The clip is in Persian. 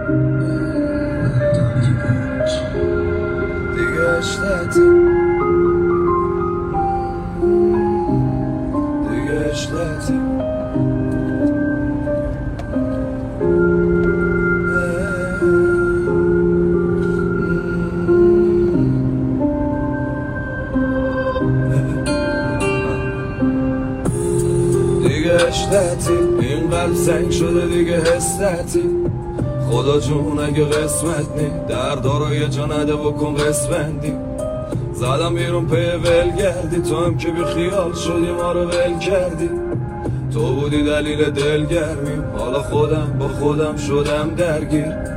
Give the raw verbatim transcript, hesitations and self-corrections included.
دیگه اشتتی دیگه اشتتی دیگه اشتتی این قلب سنگ شده دیگه حستتی خدا جون اگه قسمت نی دردا رو یه جا نده بکن قسمندی زدم بیرون پی ول گردی تو هم که بی خیال شدی ما رو ول کردی تو بودی دلیل دلگرمیم حالا خودم با خودم شدم درگیر